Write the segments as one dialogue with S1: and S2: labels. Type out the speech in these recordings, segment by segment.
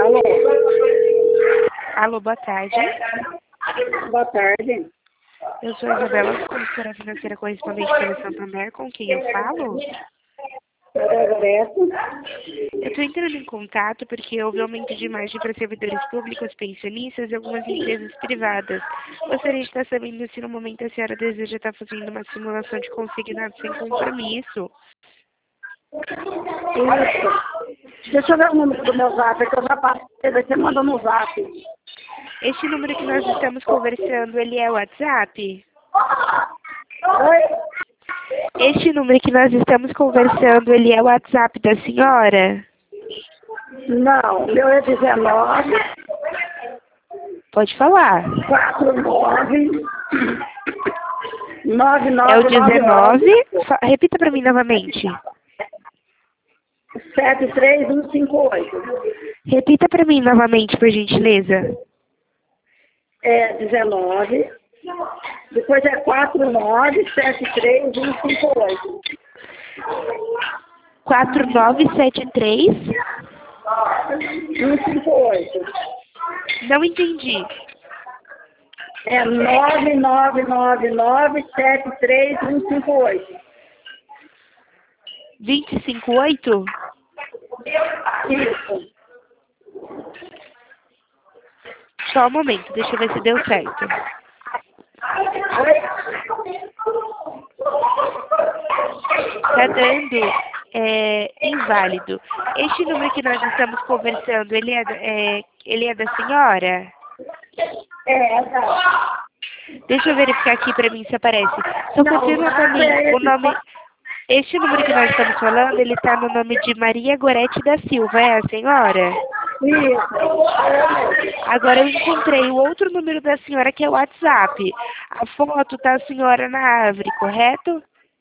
S1: Alô?
S2: Alô, boa tarde.
S1: Boa tarde.
S2: Eu sou a Isabela, consultora financeira correspondente pelo Santander, com quem eu falo? Eu estou entrando em contato porque houve aumento de margem para servidores públicos, pensionistas e algumas empresas privadas. Gostaria de estar sabendo se no momento a senhora deseja estar fazendo uma simulação de consignado sem compromisso.
S1: Isso. Deixa eu ver o número do meu zap, que eu já passei, daí você manda no zap.
S2: Este número que nós estamos conversando, ele é o WhatsApp?
S1: Oi?
S2: Este número que nós estamos conversando, ele é o WhatsApp da senhora?
S1: Não, meu é 19
S2: Pode falar.
S1: 49
S2: É o
S1: 9998
S2: 19. Repita para mim novamente.
S1: 73158.
S2: Repita para mim novamente, por gentileza.
S1: É 19. Depois é 4973158.
S2: 4973?
S1: 158.
S2: Não entendi.
S1: É 999973158.
S2: 258?
S1: Isso.
S2: Só um momento, deixa eu ver se deu certo.
S1: Oi?
S2: Tá dando inválido. Este número que nós estamos conversando, ele é da senhora?
S1: Tá.
S2: Deixa eu verificar aqui para mim se aparece. Só
S1: Não,
S2: confirma para mim
S1: é
S2: o nome. Este número que nós estamos falando, ele está no nome de Maria Gorete da Silva, é a senhora?
S1: Isso.
S2: Agora eu encontrei o outro número da senhora, que é o WhatsApp. A foto tá a senhora na árvore, correto?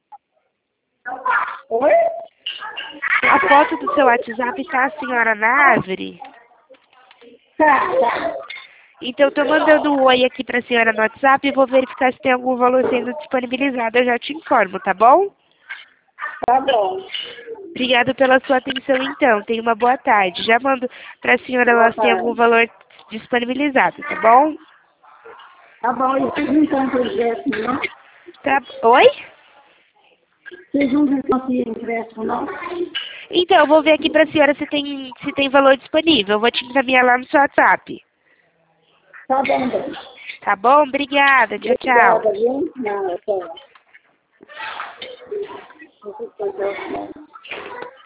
S1: Oi?
S2: A foto do seu WhatsApp tá a senhora na árvore?
S1: Tá.
S2: Então eu tô mandando um oi aqui pra senhora no WhatsApp e vou verificar se tem algum valor sendo disponibilizado. Eu já te informo, tá bom?
S1: Tá bom.
S2: Obrigado pela sua atenção, então. Tenha uma boa tarde. Já mando pra senhora lá
S1: Boa
S2: se tem algum
S1: tarde.
S2: valor disponibilizado, tá bom?
S1: Tá bom, e vocês não estão com empréstimo, não?
S2: Tá... Oi?
S1: Vocês não estão com empréstimo, não?
S2: Então, eu vou ver aqui pra senhora se tem valor disponível. Eu vou te encaminhar lá no seu WhatsApp.
S1: Tá bom, bem.
S2: Tá bom? Obrigada. Tchau, tchau.
S1: Obrigada, viu? Não, tchau.